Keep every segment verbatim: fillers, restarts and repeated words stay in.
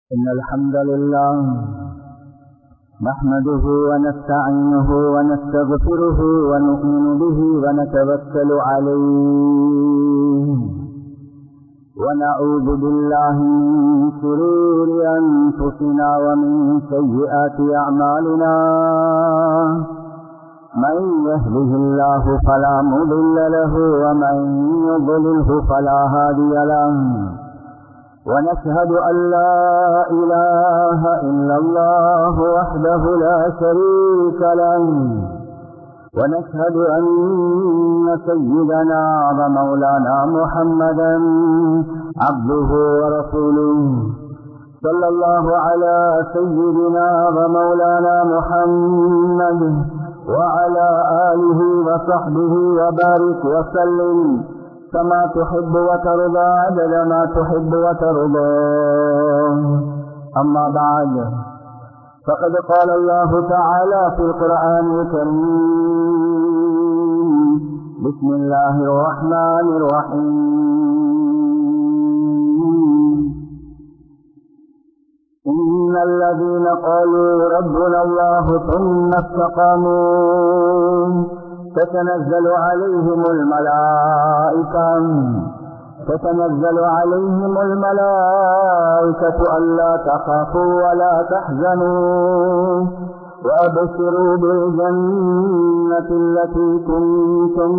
إن الحمد لله نحمده ونستعينه ونستغفره ونؤمن به ونتوكل عليه ونعوذ بالله من شرور أنفسنا ومن سيئات أعمالنا من يهده الله فلا مضل له ومن يضلله فلا هادي له ونشهد أن لا إله إلا الله وحده لا شريك له ونشهد أن سيدنا ومولانا محمدا عبده ورسوله صلى الله على سيدنا ومولانا محمد وعلى آله وصحبه وبارك وسلم كما تحب وترضى عدد ما تحب وترضى. أما بعد فقد قال الله تعالى في القرآن الكريم بسم الله الرحمن الرحيم إن الذين قالوا ربنا الله ثم استقاموا تتنزل عليهم الملائكة تتنزل عليهم الملائكة ألا تخافوا ولا تحزنوا وأبشروا بالجنة التي كنتم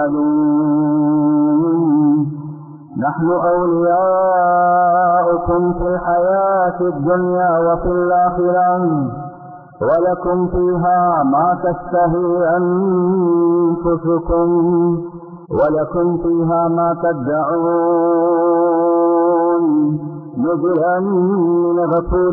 توعدون نحن أولياؤكم في الحياة الدنيا وفي الآخرة ولكم فيها ما تشتهي أنفسكم ولكم فيها ما تدعون نزلا من غفور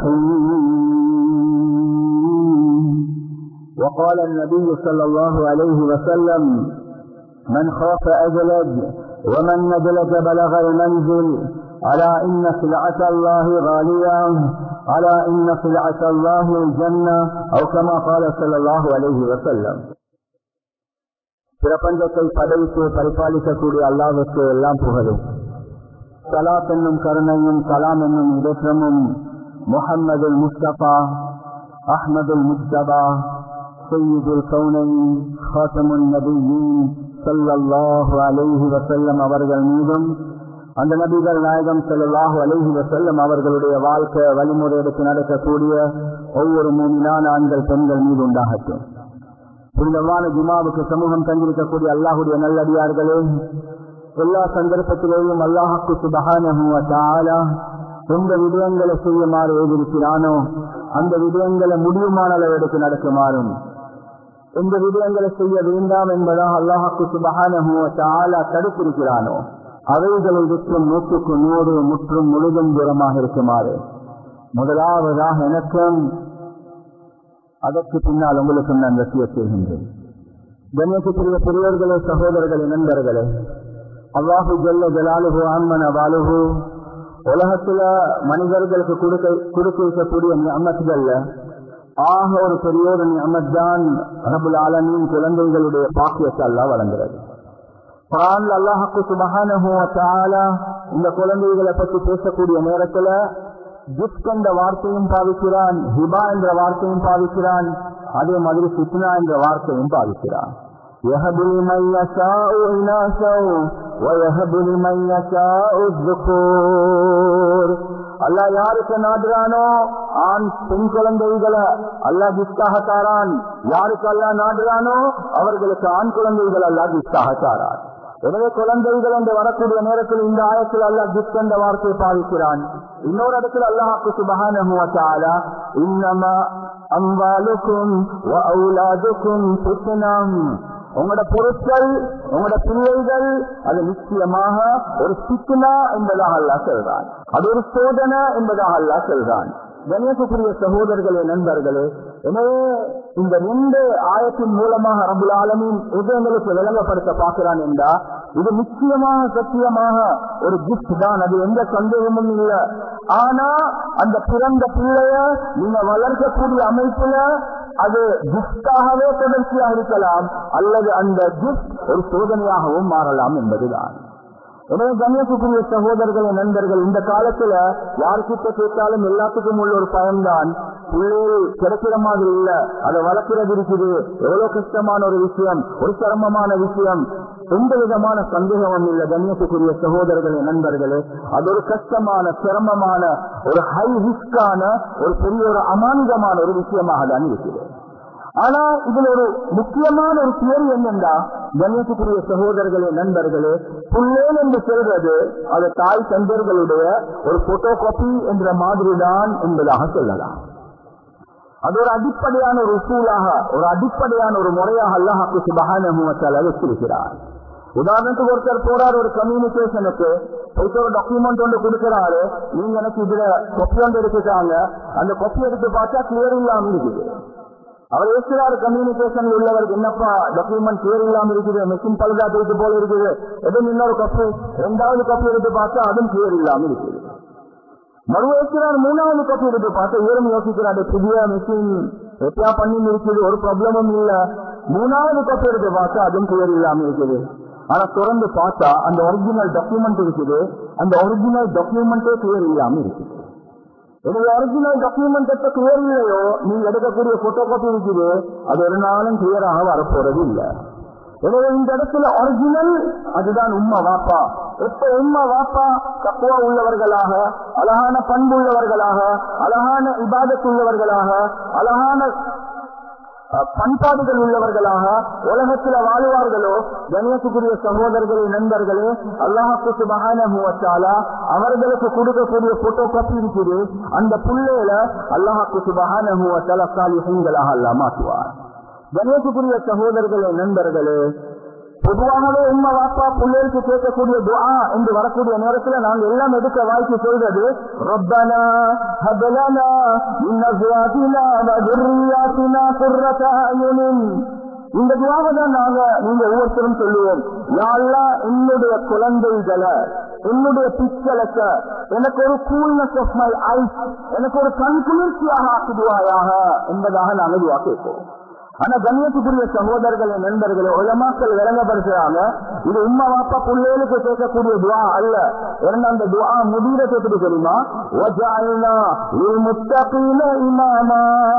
رحيم. وقال النبي صلى الله عليه وسلم من خاف أجلج ومن ندلج بلغ المنزل ألا إن سلعة الله غالية ألا إن سلعة الله الجنة أو كما قال صلى الله عليه وسلم. பிரபஞ்சத்தை படைத்து பரிபாலிக்கக்கூடிய அல்லாஹ்வுக்கு எல்லாம் புகழும். ஸலாத் என்னும் கருணையும் சலாம் என்னும் இடற்றமும் முஹம்மதுல் முஸ்தபா அஹ்மதுல் முஸ்தபா சய்யிதுல் கௌனைன் ஹாத்தமுன் நபியீன் ஸல்லல்லாஹு அலைஹி வஸல்லம் அவர்கள் மீதும் அந்த நபிகள் நாயகம் ஸல்லல்லாஹு அலைஹி வஸல்லம் அவர்களுடைய வாழ்க்கை வழிமுறை எடுத்து நடக்கக்கூடிய ஒவ்வொரு மூமினான ஆண்கள் பெண்கள் மீது உண்டாகட்டும். புனிதமான ஜுமாவுக்கு சமூகம் தந்திருக்கக்கூடிய அல்லாஹுடைய நல்லடியார்களே, எல்லா சந்தர்ப்பத்திலேயும் அல்லாஹ்வுக்கு சுப்ஹானஹு வ தஆலா எந்த விடயங்களை செய்யுமாறு ஏதிருக்கிறானோ அந்த விடயங்களை முடியுமான அளவு எடுத்து நடக்குமாறும், எந்த விடயங்களை செய்ய வேண்டாம் என்பதாக அல்லாஹ்வுக்கு சுப்ஹானஹு வ தஆலா தடுத்திருக்கிறானோ அவைகளை விற்றும் நூற்றுக்கு நூறு முற்றும் முழுதும் தூரமாக இருக்குமாறு முதலாவதாக எனக்கும் அதற்கு பின்னால் உங்களுக்கும் நான் வசிய செய்கின்றேன். கண்ணியத்துக்குரிய பெரியோர்களே, சகோதரர்களே, நண்பர்களே, அல்லாஹு ஜல்ல ஜலாலுஹு அம்மன வாலுஹு உலகத்துல மனிதர்களுக்கு கொடுக்க கொடுக்க இருக்கக்கூடிய நிஅமத்கள்ல ஆக ஒரு பெரிய ஒரு நிஅமத் தான் ரப்புல் ஆலமீன் குழந்தைகளுடைய பாக்கியத்தை அல்லாஹ் வழங்குகிறது. குர்ஆன்ல அல்லாஹ்வுக்கு சுப்ஹானஹு வ தஆலா இந்த குழந்தைகளை பற்றி பேசக்கூடிய நேரத்துல கிஃப்ட் என்ற வார்த்தையும் பாவிக்கிறான், ஹிபா என்ற வார்த்தையும் பாவிக்கிறான், அதே மாதிரி ஃபித்னா என்ற வார்த்தையும் பாவிக்கிறான். يَهَبُ لِمَن يَشَاءُ إِنَاثًا وَيَهَبُ لِمَن يَشَاءُ الذُّكُورَ. அல்லாஹ் யாருக்கு நாடுறானோ ஆண் பெண் குழந்தைகளை அல்லாஹ் கிஃப்டாக தாரான், யாருக்கு அல்லாஹ் நாடுறானோ அவர்களுக்கு ஆண் குழந்தைகள் அல்லாஹ் கிஃப்டாக தாரான். எனவே குழந்தைகள் என்று வரக்கூடிய நேரத்தில் இந்த ஆயத்தில் அல்லாஹ் கிஃப்ட் என்ற வார்த்தையை பாவிக்கிறான். இன்னொரு இடத்துல அல்லாஹ்வுக்கு சுப்ஹானஹு வ தஆலா இன்னமா அம்வாலுக்கும் வ அவுலாதுக்கும் ஃபித்னஹ், உங்களோட பொருட்கள் உங்களோட பிள்ளைகள் அது நிச்சயமாக ஒரு ஃபித்னா என்பதாக அல்லாஹ் சொல்றான், அது ஒரு சோதனை என்பதாக அல்லாஹ் சொல்றான். கண்ணியத்துக்குரிய சகோதரர்களே, நண்பர்களே, எனவே இந்த ரெண்டு ஆயத்தின் மூலமாக ரப்புல் ஆலமீன் எங்களுக்கு விளங்கப்படுத்த பார்க்கிறான் என்றா இது நிச்சயமாக சத்தியமாக ஒரு கிஃப்ட் தான், அது எந்த சந்தேகமும் இல்லை. ஆனா அந்த பிறந்த பிள்ளைய நீங்க வளர்க்கக்கூடிய அமைப்புல அது கிஃப்டாகவே தொடர்ச்சியாக இருக்கலாம் அல்லது அந்த கிஃப்ட் ஒரு சோதனையாகவும் மாறலாம் என்பதுதான். எனவே கண்ணியத்துக்குரிய சகோதரர்கள் நண்பர்கள், இந்த காலத்துல யாருக்கிட்ட கேட்டாலும் எல்லாத்துக்கும் உள்ள ஒரு பயம்தான், பிள்ளைகள் கிடைக்கிற மாதிரி இல்ல, அதை வளர்க்கிறது இருக்குது, எவ்வளவு கஷ்டமான ஒரு விஷயம், ஒரு சிரமமான விஷயம், எந்த விதமான சந்தேகமும் இல்லை. கண்ணியத்துக்குரிய சகோதரர்களே நண்பர்களே, அது ஒரு கஷ்டமான சிரமமான ஒரு ஹை ரிஸ்கான ஒரு பெரிய ஒரு அமானிதமான ஒரு விஷயமாக தான் இருக்குது. ஆனா இதுல ஒரு முக்கியமான ஒரு தியரி என்னன்னா, கண்ணியத்துக்குரிய சகோதரர்களே நண்பர்களே, புள்ளேன் என்று சொல்றது அது தாய் தந்தர்களுடைய ஒரு போட்டோ காப்பி என்ற மாதிரிதான் என்பதாக சொல்லலாம். அது ஒரு அடிப்படையான ஒரு உசூலாக, ஒரு அடிப்படையான ஒரு முறையாக அல்லாஹ் சுப்ஹானஹு வ தஆலா வச்சிருக்கிறார். உதாரணத்துக்கு ஒருத்தர் போறாரு ஒரு கம்யூனிகேஷனுக்கு, போயிட்டு ஒரு டாக்குமெண்ட் ஒன்று கொடுக்கிறாரு, நீங்க எனக்கு இதுல கொப்பி ஒன்று எடுத்துட்டாங்க, அந்த கொப்பி எடுத்து பார்த்தா கிளியர் இல்லாம இருக்குது. அவர் யோசிக்கிறாரு கம்யூனிகேஷன்ல உள்ளவருக்கு, என்னப்பா டாக்குமெண்ட் கிளியர் இல்லாம இருக்குது, மெஷின் பழுதா போயிட்டு போல இருக்குது, எதுவும் இன்னொரு கப்பு இரண்டாவது கப்பு எடுத்து பார்த்தா அதுவும் கிளியர் இல்லாம இருக்குது. மறு யோசிக்கிறார் மூணாவது கப்பு எடுத்து பார்த்தா இவரும் யோசிக்கிறாரு, புதிய மெஷின் எப்பயா பண்ணி இருக்குது, ஒரு ப்ராப்ளமும் இல்ல. மூணாவது கப்பு எடுத்து பார்த்தா அதுவும் கிளியர் இல்லாம இருக்குது. ஆனா தொடர்ந்து பார்த்தா அந்த ஒரிஜினல் டாக்குமெண்ட் இருக்குது, அந்த ஒரிஜினல் டாக்குமெண்டே கிளியர் இல்லாம இருக்குது. எனவே ஒரிஜினல் டாக்குமெண்ட் எப்ப கிளியர் இல்லையோ, நீங்க எடுக்கக்கூடிய போட்டோ காப்பி இருக்குது, அது ஒரு நாளும் கிளியராக வரப்போறது இல்லை. எனவே இந்த இடத்துல ஒரிஜினல் அதுதான் உம்மா வாப்பா. எப்ப உம்மா வாப்பா தக்வா உள்ளவர்களாக, அழகான பண்பு உள்ளவர்களாக, அழகான இபாதத் உள்ளவர்களாக, அழகான பண்பாடுகள் உள்ளவர்களாக உலகத்தில் வாழ்வார்களோ, கண்ணியத்துக்குரிய சகோதரர்களே நண்பர்களே, அல்லாஹ் சுப்ஹானஹு வ தஆலா அவர்களுக்கு கொடுக்கக்கூடிய போட்டோ காப்பி இருக்குது, அந்த புள்ளையில அல்லாஹ் சுப்ஹானஹு வ தஆலா சாலிஹீன்களாக அல்லாஹ் மாற்றுவார். கண்ணியத்துக்குரிய சகோதரர்களே நண்பர்களே, பொதுவாகவே உம்மா வாப்பா பிள்ளைகளுக்கு கேட்கக்கூடிய துஆ என்று வரக்கூடிய நேரத்தில் நாங்கள் எல்லாம் எடுக்க வாய்ப்பு சொல்றது, ரப்பனா ஹப் லனா மின் அஸ்வாஜினா வ ذُرِّيَّاتِنَا قُرَّةَ أَعْيُنٍ. இந்த துஆவை தான் நாங்க நீங்க ஒவ்வொருத்தரும் சொல்லுவோம், யா அல்லாஹ் என்னுடைய குழந்தைகளை, என்னுடைய பிச்சலுக்கு எனக்கு ஒரு கூல்னஸ் ஆஃப் மை ஐஸ், எனக்கு ஒரு கண்குளிர்ச்சியாக ஆக்குவாயாக என்பதாக நாங்கள் துஆ கேட்போம். ஆனா கண்ணியத்துக்குரிய சகோதரர்களே நண்பர்களே, உலமாக்கள் விளங்கப்படுத்துறாங்க, இது உம்மா வாப்பா பிள்ளைகளுக்கு கேட்கக்கூடிய துஆ அல்ல. ஏன்னா அந்த துஆ முடிகிறது எப்படி தெரியுமா, வஜஅல்னா லில்முத்தகீன இமாமா.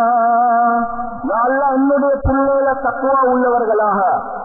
அல்லாஹ் என்னுடைய பிள்ளைகளை தக்வா உள்ளவர்களாக,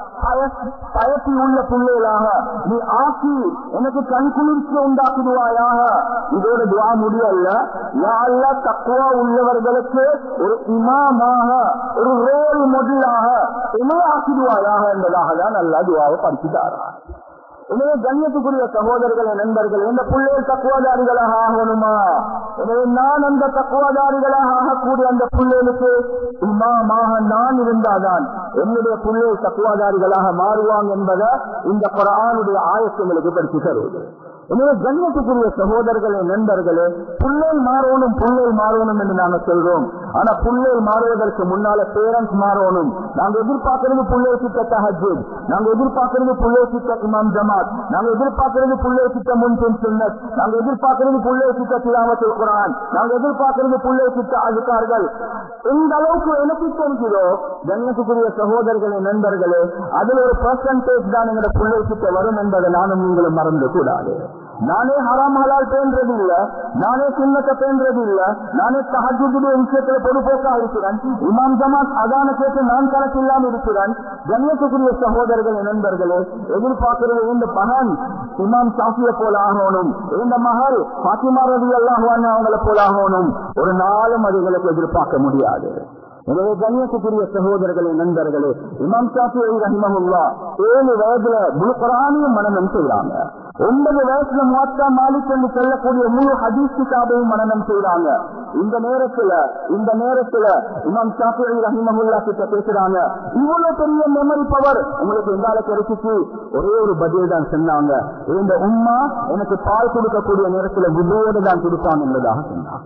பயத்தி உள்ள பிள்ளைகளாக நீ ஆக்கி எனக்கு கண்குளிர்ச்சி உண்டாக்கிடுவாயாக. இதோட துஆ முடியல, யா அல்லாஹ் தக்வா உள்ளவர்களுக்கு ஒரு இமாமாக, ஒரு ரோல் முதலாக இணையாக்கிடுவாயாக என்பதாக தான் அல்லாஹ் துஆவை படிச்சுட்டாரா. எனவே கண்ணியத்துக்குரிய சகோதரர்களே நண்பர்கள், இந்த பிள்ளைகள் தக்குவாதாரிகளாக ஆகணுமா? எனவே நான் அந்த தக்குவாதாரிகளாக ஆகக்கூடிய அந்த பிள்ளைகளுக்கு இமாமாக நான் இருந்தால்தான் என்னுடைய பிள்ளைகள் தக்குவாதாரிகளாக மாறுவாங்க என்பதை இந்த குர்ஆனுடைய ஆயத்துங்களுக்கு படித்து தருவது. எனவே கண்ணியத்துக்குரிய சகோதரர்களே நண்பர்களே, புள்ளை மாறணும் புள்ளை மாறணும் என்று நாங்க சொல்றோம். ஆனா புள்ளை மாறுவதற்கு முன்னால பேரண்ட்ஸ் மாறணும். நாங்க எதிர்பார்க்கிறது புள்ளை கிட்ட தஹஜ்ஜுத், நாங்க எதிர்பார்க்கிறது புள்ளை கிட்ட இமாம் ஜமாத், நாங்க எதிர்பார்க்கிறது புள்ளை கிட்ட முன்பின் சுன்னத், நாங்க எதிர்பார்க்கிறது புள்ளை கிட்ட திலாவத்துல் குர்ஆன், நாங்க எதிர்பார்க்கிறது புள்ளை கிட்ட அஸ்கார்கள். இந்த அளவுக்கு எனக்கு தெரிஞ்சதோ கண்ணியத்துக்குரிய சகோதரர்களே நண்பர்களே, அதுல ஒரு பெர்சன்டேஜ் தான் எங்களோட புள்ளை கிட்ட வரும் என்பதை நானும் நீங்களும் மறந்து கூடாது. நானே ஹராம் ஹலால் பேன்றது இல்ல, நானே சுன்னத்தை பேன்றது இல்ல, நானே தஹஜ்ஜுடைய விஷயத்துல பொறுப்போக்கா இருக்கிறேன், இமாம் ஜமாத் அதான கேட்டு நான் கணக்கு இல்லாம இருக்கிறேன். கண்ணியத்துக்குரிய சகோதரர்கள் நண்பர்களே, எதிர்பார்க்கிறது இந்த மகன் இமாம் ஷாஃபியை போல ஆகணும், இந்த மகள் ஃபாத்திமா ரலியல்லாஹு அன்ஹா அவங்களை போல ஆகணும். ஒரு நாளும் அதுகளுக்கு எதிர்பார்க்க முடியாது. எனவே கண்ணியத்துக்குரிய சகோதரர்களே நண்பர்களே, இமாம் ஷாஃபிஈ ரஹிமஹுல்லாஹ் ஏழு வயதுல முழு குர்ஆனையும் மனனம் செய்யறாங்க. ஒன்பது வயசுல முவத்தா மாலிக் என்று சொல்லக்கூடிய முழு ஹதீஸ் கிதாபையும் மனனம் செய்யறாங்க. இந்த நேரத்துல இந்த நேரத்துல இமாம் ஷாஃபிஈ ரஹிமஹுல்லாஹ் கிட்ட பேசுறாங்க, இவ்வளவு பெரிய மெமரி பவர் உங்களுக்கு எங்கால கிடைச்சிச்சு? ஒரே ஒரு பதில் தான் சொன்னாங்க, இந்த உம்மா எனக்கு பால் கொடுக்கக்கூடிய நேரத்துல விபோடு தான் கொடுப்பாங்க என்பதாக சொன்னாங்க.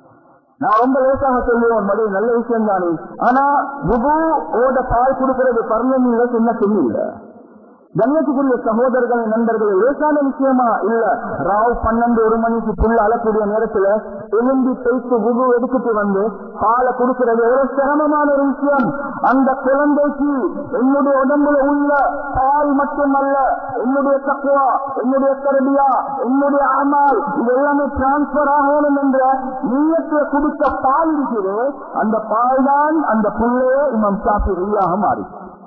நான் ரொம்ப லேசாக சொல்லுவோம், மது நல்ல விஷயம் தானே. ஆனா விபு ஓட பால் கொடுக்கிறது பர்ணம் இல்ல, சின்ன சொல்லி இல்ல. கண்ணியத்துக்குரிய சகோதரர்களை நண்பர்கள் லேசான விஷயமா இல்ல. ராவ் பன்னெண்டு ஒரு மணிக்கு புல் அழக்கூடிய நேரத்துல எலும்பி பேசி உகு எடுத்துட்டு வந்து பாலை கொடுக்கிறது எவ்வளவு சிரமமான ஒரு விஷயம். அந்த குழந்தைக்கு என்னுடைய உடம்புல உள்ள பால் மட்டுமல்ல, என்னுடைய தக்குவா, என்னுடைய கருவியா, என்னுடைய அமால் இது எல்லாமே டிரான்ஸ்பர் ஆகணும் என்ற நீயத்துல குடித்த பால் இருக்குது. அந்த பால் தான் அந்த புள்ளையே இமாம் ஷாஃபிஈயாக மாறி.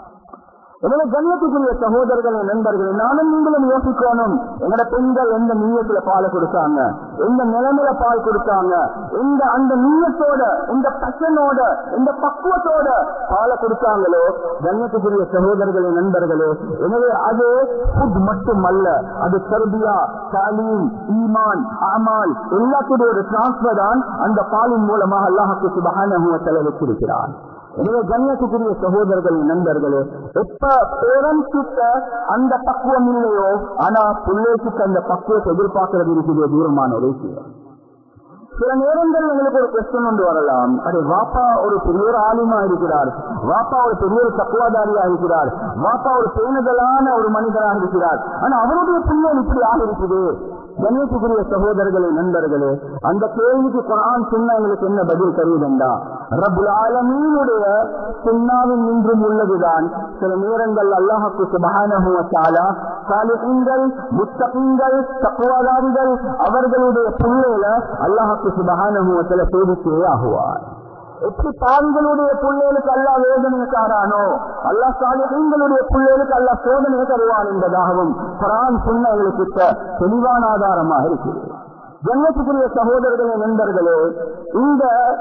எனவே கண்ணியத்துக்குரிய சகோதரர்களை நண்பர்கள் நானும் நீங்களும் யோசிக்கணும். எங்கட பெண்கள் எந்த நீயத்துல பாலை கொடுத்தாங்க, எந்த நிலைமையில பால் கொடுத்தாங்க, எந்த அந்த நீயத்தோட இந்த பசனோட இந்த பக்குவத்தோட பாலை கொடுத்தாங்களோ கண்ணியத்துக்குரிய சகோதரர்களை நண்பர்களே. எனவே அது ஃபுட் மட்டுமல்ல, அது தர்பியா, தாலீம், ஈமான், அமால் எல்லாத்துடைய ஒரு டிரான்ஸ்பர் தான் அந்த பாலின் மூலமாக அல்லாஹ் சுப்ஹானஹு வ தஆலா வச்சிருக்கிறார். எனவே கண்ணியத்துக்குரிய சகோதரர்கள் நண்பர்களே, எப்ப பேரண்ட்ஸ் கிட்ட அந்த பக்குவம் இல்லையோ ஆனா பிள்ளைக்கு அந்த பக்குவத்தை எதிர்பார்க்கிறது இருக்குது தூரமான ஒரு விஷயம். சில நேரங்கள் எங்களுக்கு ஒரு கொஸ்டின் ஒன்று வரலாம், அது வாப்பா ஒரு பெரிய ஒரு ஆலிமா இருக்கிறார், வாப்பா ஒரு பெரிய ஒரு தக்குவாதாரியா இருக்கிறார், வாப்பா ஒரு பேணுதலான ஒரு மனிதராக இருக்கிறார், ஆனா அவருடைய பிள்ளை இப்படி ஆக இருக்குது. கண்ணியத்துக்குரிய சகோதரர்களே நண்பர்களே, அந்த கேள்விக்கு குர்ஆன் சுன்னா எங்களுக்கு என்ன பதில் தருவதுண்டா? ரப்புல் ஆலமீனுடைய சுன்னாவின் நின்றும் உள்ளதுதான். சில நேரங்கள் அல்லாஹ் சுப்ஹானஹு வ தஆலா சாலிஹீன்கள், முத்தகீன்கள், தக்வாதாரிகள் அவர்களுடைய பிள்ளையில அல்லாஹ் சுப்ஹானஹு வ தஆலா சோதித்தே ஆகுவார். எப்படி பாவிகளுடைய பிள்ளைகளுக்கு அல்லாஹ் வேதனை தாரானோ அல்லாஹ் சாலிஹீன்களுடைய பிள்ளைகளுக்கு அல்லாஹ் சோதனை தருவான் என்பதாகவும் குர்ஆன் சுன்னா எங்களுக்கு தெளிவான ஆதாரமாக இருக்கிறது. ஜன்னத்துக்குரிய சகோதரர்களே நண்பர்களே, இந்த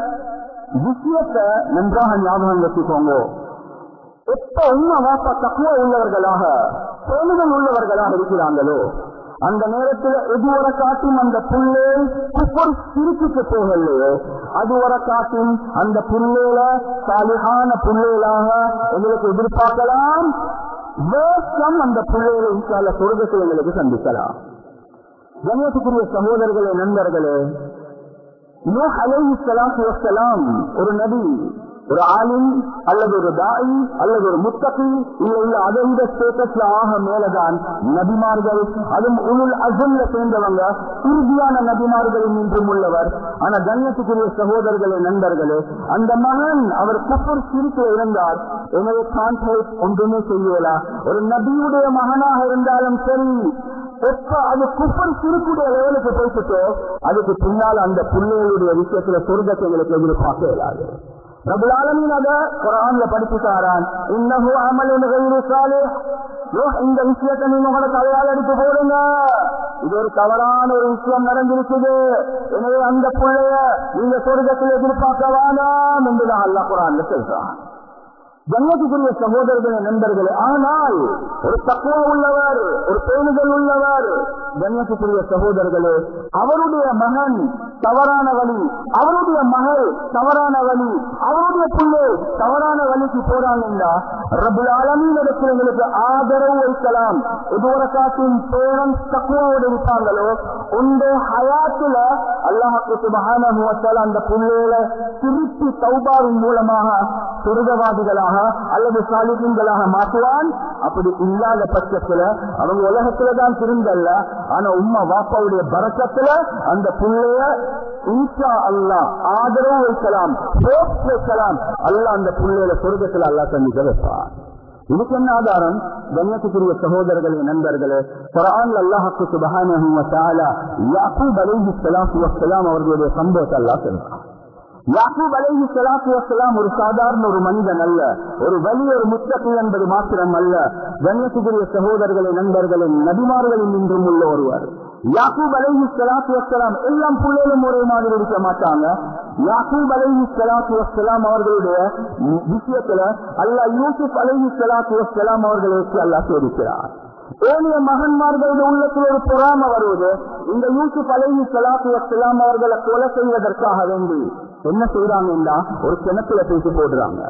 விஷயத்தை நன்றாக ஞாபகம் வச்சுக்கோங்க. எப்ப உண்மை வாப்பா தக்குவா உள்ளவர்களாக பேணுதல் உள்ளவர்களாக இருக்கிறாங்களோ அந்த நேரத்தில் எதுவரை காட்டும் அந்த புள்ளே குஃபர் சிரிச்சுக்கு போகலையோ அதுவரை காட்டும் அந்த புள்ளேல சாலிஹான புள்ளேலாக எங்களுக்கு எதிர்பார்க்கலாம். வேஷம் அந்த புள்ளையில இன்ஷால்ல சொர்க்கத்தை எங்களுக்கு சந்திக்கலாம். கண்ணியத்துக்குரிய சகோதரர்களே நண்பர்களே, நூஹ் அலைஹிஸ்ஸலாத்து வஸ்ஸலாம் ஒரு நபி, ஒரு ஆலிம் அல்லது ஒரு தாயி அல்லது ஒரு முத்தகி இல்ல இல்ல அதை விட ஸ்டேட்டஸ்ல ஆக மேலதான் நபிமார்கள். அதுவும் உலுல் அஸ்ம்ல சேர்ந்தவங்க, உறுதியான நபிமார்களின் நின்றும் உள்ளவர். ஆனா கண்ணியத்துக்குரிய சகோதரர்களே நண்பர்களே, அந்த மகன் அவர் குஃபர் சிரிக்க இருந்தார். எனவே கான்ட்ராக்ட் ஒன்றுமே செய்யலாம். ஒரு நபியுடைய மகனாக இருந்தாலும் சரி, எப்ப அது குஃபர் சிரிக்குடைய லெவலுக்கு போயிட்டோ அதுக்கு பின்னால் அந்த பிள்ளைகளுடைய விஷயத்துல சொர்க்கத்தை எங்களுக்கு எதிர்பார்க்க இயலாது. ரப்புல் ஆலமீன் அத குர்ஆன்ல படிச்சுட்டாரான், இன்னஹு அமலுன் கைரு சாலிஹ். இந்த விஷயத்தை நீங்க உங்களோட தலையால் எடுத்து போடுங்க, இது ஒரு தவறான ஒரு விஷயம் நடந்திருக்குது, எனவே அந்த பிள்ளைய நீங்க சொர்க்கத்தில் எதிர்பார்க்க வேண்டாம் என்றுதான் அல்லாஹ் குர்ஆன்ல சொல்றான். ஜன்னத்துக்குரிய சகோதரர்களே நண்பர்களே, ஆனால் ஒரு தக்வா உள்ளவர், ஒரு பேணுதல் உள்ளவர், ஜன்னத்துக்குரிய சகோதரர்களே, அவருடைய மகன் தவறான வழி, அவருடைய மகள் தவறான வழி, அவருடைய பிள்ளை தவறான வழிக்கு போறாங்கன்னா ரப்புல் ஆலமீன் இடத்தில் எங்களுக்கு ஆதரவு வைக்கலாம். இதுவரை காட்டும் பேரண்ட்ஸ் தக்வாவோடு இருப்பாங்களோ உண்டே ஹயாத்துல அல்லாஹ் சுப்ஹானஹு வ தஆலா அந்த பிள்ளைகளை திருப்பி தௌபாவின் மூலமாக சொர்க்கவாதிகளாக அல்லது சாலிஹீன்களாக மாற்றுவான். அப்படி இல்லாத பட்சத்துல அவங்க உலகத்துலதான் திருந்தல்ல, ஆனா உம்மா வாப்பாவுடைய பரக்கத்துல அந்த பிள்ளைய இன்ஷா அல்லாஹ் ஆதரவு வைக்கலாம், ஹோப் வைக்கலாம். அல்லாஹ் அந்த பிள்ளையில சொர்க்கத்துல அல்லாஹ் சந்திக்க வைப்பார். இதுக்கு என்ன ஆதாரம்? கண்ணியத்துக்குரிய சகோதரர்களே நண்பர்களே, குர்ஆன்ல அல்லாஹ் சுப்ஹானஹு வ தஆலா யாக்கூப் அலைஹிஸ்ஸலாத்து வஸ்ஸலாம் அவர்களுடைய சம்பவத்தை அல்லாஹ் சொல்றான். யாக்கூப் அலைஹிஸ்ஸலாத்து வஸ்ஸலாம் ஒரு சாதாரண ஒரு மனிதன் அல்ல, ஒரு வலி, ஒரு முத்தகி என்பது மாத்திரம் அல்ல. கண்ணியத்துக்குரிய சகோதரர்களே நண்பர்களே, நபிமார்களின் நின்றும் உள்ள ஒருவர். யாக்கூப் அலைஹிஸ்ஸலாத்து வஸ்ஸலாம் எல்லாம் பிள்ளைகளும் ஒரே மாதிரி இருக்க மாட்டாங்க. யாக்கூப் அலைஹிஸ்ஸலாத்து வஸ்ஸலாம் அவர்களுடைய விஷயத்துல அல்லாஹ் யூசுப் அலைஹிஸ்ஸலாத்து வஸ்ஸலாம் அவர்களை வச்சு அல்லாஹ் சோதிக்கிறார். ஏனைய மகன்மார்களுடைய உள்ளத்தில் ஒரு பொறாமை வருவது. இந்த யூசுப் அலைஹிஸ்ஸலாத்து வஸ்ஸலாம் அவர்களை கொலை செய்வதற்காக வேண்டி என்ன செய்யறாங்கன்னா ஒரு கிணத்துல தூக்கி போடுறாங்க.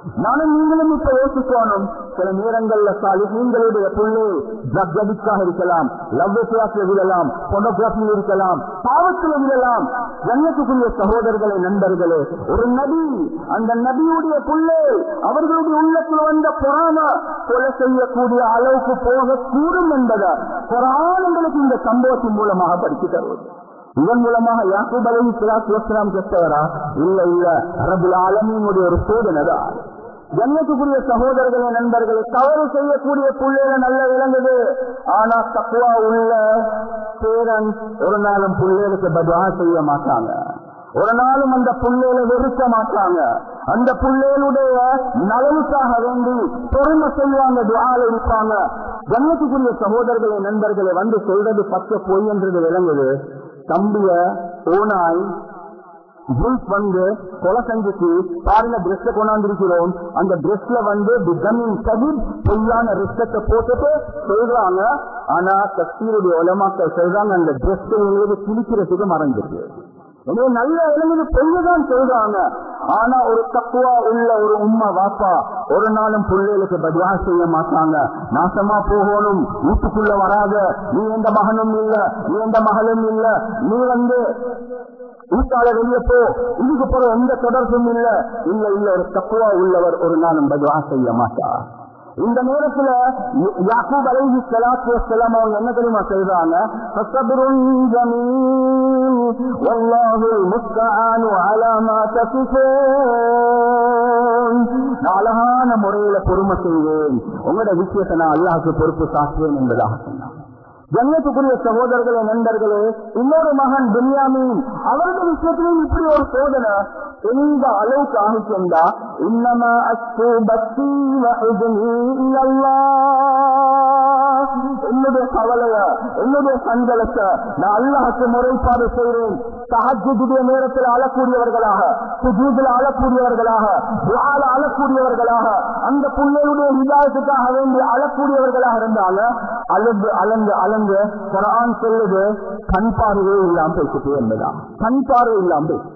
நானும் நீங்களும் இப்ப யோசிக்கணும். சில நேரங்கள்ல சாலிஹீன்களுடைய புள்ளே ட்ரக் அடிக்டாக இருக்கலாம், லவ் அஃபேர்ஸ்ல விடலாம், போனோகிராஃபியில் இருக்கலாம், பாவத்தில் விடலாம். ஜன்னத்துக்குரிய சகோதரர்களே, நண்பர்களே, ஒரு நபி, அந்த நபியுடைய புள்ளே அவர்களுடைய உள்ளத்தில் வந்த பொறாம கொலை செய்யக்கூடிய அளவுக்கு போக கூடும் என்பதை குர்ஆன் எங்களுக்கு இந்த சம்பவத்தின் மூலமாக படித்து தருவது. இதன் மூலமாக யாக்கூப் அலைஹிஸ்ஸலாத்து வஸ்ஸலாம் கெட்டவரா? இல்ல இல்ல, ரப்புல் ஆலமீனுடைய ஒரு சோதனைதான். ஜன்னத்துக்குரிய சகோதரர்களே, நண்பர்களே, தவறு செய்யக்கூடிய புள்ளையில நல்ல விளங்குது. ஆனா தக்வா உள்ள பேரன் ஒரு நாளும் புள்ளைகளுக்கு பதுஆ செய்ய மாட்டாங்க, ஒரு நாளும் அந்த புள்ளையில வெறுக்க மாட்டாங்க. அந்த புள்ளைகளுடைய நலனுக்காக வேண்டி பொறுமை செய்வாங்க, துஆல இருப்பாங்க. ஜன்னத்துக்குரிய சகோதரர்களே, நண்பர்களே, வந்து சொல்றது பச்சை பொய் என்றது விளங்குது. தம்பிய ஓனாய் வந்து கொலை செஞ்சுட்டு பாருங்க ட்ரெஸ்ல கொண்டாந்துருக்கிறோம், அந்த ட்ரெஸ்ல வந்து பொய்யான ரிஸ்கத்தை போட்டுட்டு சொல்றாங்க. ஆனா தஃசீருடைய உலமாக்கள் சொல்றாங்க அந்த ட்ரெஸ் கிழிக்கிறதுக்கு மறைஞ்சிருக்கு. எனவே நல்ல இளைஞர் பொய்யதான் சொல்றாங்க. ஆனா ஒரு தக்குவா உள்ள ஒரு உம்மா வாப்பா ஒரு நாளும் பிள்ளைகளுக்கு பதுஆ செய்ய மாட்டாங்க. நாசமா போகணும், வீட்டுக்குள்ள வராத, நீ எந்த மகனும் இல்ல, நீ எந்த மகளும் இல்ல, நீ வந்து வீட்டாள வெளியே போ, இதுக்கு போற எந்த தொடர்பும் இல்ல. இல்ல இல்ல, ஒரு தக்குவா உள்ளவர் ஒரு நாளும் பதுஆ செய்ய மாட்டார். இந்த நேரத்துல யாக்கூப் அலைஹிஸ்ஸலாத்து வஸ்ஸலாம் அவங்க என்ன தெரியுமா சொல்றாங்க? ஃபஸப்ருன் ஜமீல் வல்லாஹுல் முஸ்தஆனு அலா மா தஸிஃபூன். அழகான முறையில பொறுமை செய்வேன், உங்களோட விஷயத்தை நான் அல்லாஹ்வுக்கு பொறுப்பு சாட்டுவேன் என்பதாக சொன்னார். ஜன்னத்துக்குரிய சகோதரர்களே, நண்பர்களே, இன்னொரு மகன் பின்யாமீன், அவர்கள் விஷயத்திலும் இப்படி ஒரு சோதனை எந்த அளவுக்கு ஆகிச்சா, இன்னமா அஸ்து பக்தி என்னுடைய கவலைய, என்னுடைய சஞ்சலத்தை நான் அல்லாஹ்வுக்கு முறைப்பாடு செய்கிறேன். தஹஜ்ஜுடைய நேரத்தில் அழக்கூடியவர்களாக, சுஜூதில் அழக்கூடியவர்களாக, துஆல அழக்கூடியவர்களாக, அந்த புள்ளையுடைய ஹிதாயத்துக்காக வேண்டி அழக்கூடியவர்களாக இருந்தாங்க. அழுந்து அலந்து அலந்து குர்ஆன் சொல்லுது கண் பார்வை இல்லாம பேசிட்டு என்பதா, கண் பார்வை இல்லாம பேசு.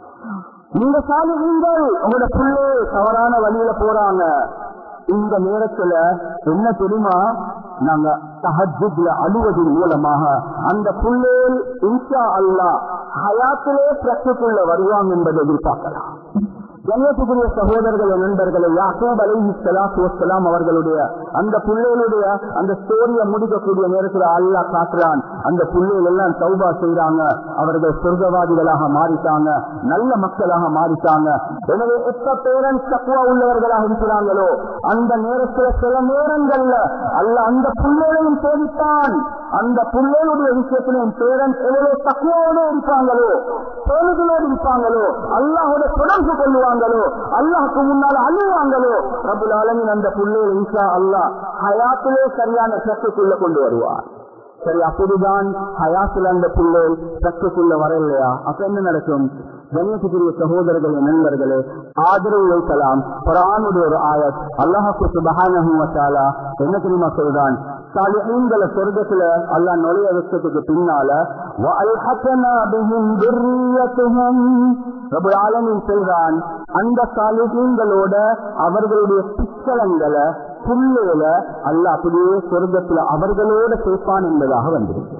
நீங்க சாலிஹீன்கள், உங்களோட புள்ளை தவறான வழியில போறாங்க. இந்த நேரத்துல என்ன தெரியுமா, நாங்க தஹஜ்ஜுத்ல அழுவதன் மூலமாக அந்த புள்ளையில் இன்ஷா அல்லாஹ் ஹயாத்திலே பிரச்சனைக்குள்ள வருவாங்க என்பதை எதிர்பார்க்கலாம். ஜன்னத்துக்குரிய சகோதரர்களே, நண்பர்களே, யாக்கூப் அலைஹிஸ்ஸலாத்து வஸ்ஸலாம் அவர்களுடைய அந்த புள்ளைகளுடைய அந்த ஸ்டோரியை முடிக்கக்கூடிய நேரத்தில் அல்லாஹ் காட்டுறான், அந்த புள்ளைகள் எல்லாம் தௌபா செய்யறாங்க, அவர்கள் சொர்க்கவாதிகளாக மாறிட்டாங்க, நல்ல மக்களாக மாறிட்டாங்க. எனவே எப்ப பேரன்ஸ் தக்வா உள்ளவர்களாக இருக்கிறாங்களோ அந்த நேரத்தில் சில நேரங்கள்ல அல்லாஹ் அந்த புள்ளைகளையும் சோதித்தான். அந்த புள்ளைகளுடைய விஷயத்திலும் பேரன்ஸ் எவ்வளவு தக்வாவோட இருப்பாங்களோ, தோல்களோடு இருப்பாங்களோ, அல்லாஹோட தொடர்பு கொள்வாங்க, அல்லாஹ்க்கு முன்னால் அழுவாங்களோ, ரப்புல் ஆலமீன் அந்த புள்ளையை இன்ஷா அல்லாஹ் ஹயாத்திலே சரியான சக்திக்குள்ள கொண்டு வருவார். சரி, அப்படிதான் ஹயாத்துல அந்த புள்ளை சக்திக்குள்ள வரலையா, அப்ப என்ன நடக்கும்? கண்ணியத்துக்குரிய சகோதரர்களே, நண்பர்களே, ஆதரவு வைக்கலாம். குர்ஆனுடைய ஒரு ஆயத், அல்லாஹ் சுப்ஹானஹு வ தஆலா என்ன தெரியுமா சொல்றான்? சாலிஹீன்களை சொர்க்கத்துல அல்லாஹ் நுழைய வச்சதுக்கு பின்னால வஅல்ஹக்னா பிஹிம் துர்ரியத்துஹும், ரப்புல் ஆலமீன் சொல்றான் அந்த சாலிஹீன்களோட அவர்களுடைய பிச்சலங்களை புள்ளையில அல்லாஹ் அப்படியே சொர்க்கத்துல அவர்களோட சேர்ப்பான் என்பதாக வந்திருக்கு.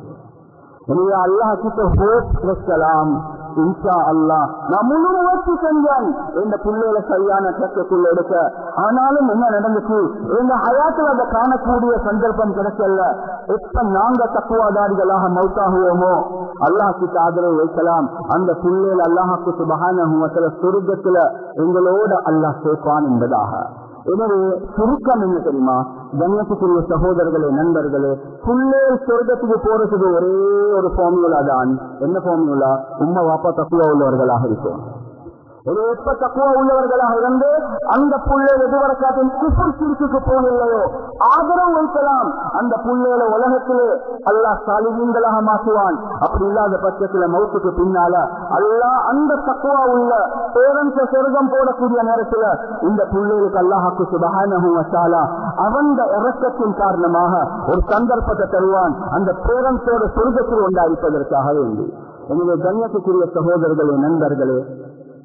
எனவே அல்லாஹ் கிட்ட ஹோப் வைக்கலாம், இன்ஷா அல்லாஹ் நான் முழு முயற்சி செஞ்சேன் இந்த புள்ளையில சரியான கற்றுக்குள்ள எடுக்க. ஆனாலும் என்ன நடந்துச்சு, எங்க ஹயாத்துல அதை காணக்கூடிய சந்தர்ப்பம் கிடைக்கல. எப்ப நாங்க தக்குவாதாரிகளாக மௌத்தாகுவோமோ அல்லாஹ் கிட்ட ஆதரவு வைக்கலாம். அந்த புள்ளையில அல்லாஹ்வுக்கு சுப்ஹானஹு வ தஆலா சொர்க்கத்துல எங்களோட அல்லாஹ் சேர்ப்பான் என்பதாக. எனவே சுருக்கம் என்ன தெரியுமா, கண்ணியத்துக்குரிய சகோதரர்களே, நண்பர்களே, புள்ளே சொர்க்கத்துக்கு போறதுக்கு ஒரே ஒரு ஃபார்முலா தான். என்ன ஃபார்முலா? உம்மா வாப்பா தக்குவா உள்ளவர்களாக இருக்கும். ஒரு எப்ப தக்குவா உள்ளவர்களாக இருந்து அந்த புள்ளை எதுவரைக்காட்டும் குஃபர் சிறுக்கு போகலையோ ஆதரவு வைக்கலாம். அந்த புள்ளையில உலகத்திலே அல்லாஹ் சாலிஹீன்களாக மாற்றுவான். அப்படி இல்லாத பட்சத்துல மௌத்துக்கு பின்னால அல்லாஹ் அந்த தக்குவா உள்ள பேரன்ஸ சொர்க்கம் போடக்கூடிய நேரத்துல இந்த புள்ளைகளுக்கு அல்லாஹ்வுக்கு சுப்ஹானஹு வ தஆலா அவன் இரக்கத்தின் காரணமாக ஒரு சந்தர்ப்பத்தை தருவான், அந்த பேரன்ஸோட சொர்க்கத்தில் உண்டாயிருப்பதற்காக வேண்டி. எனவே கண்ணியத்துக்குரிய சகோதரர்களே, நண்பர்களே,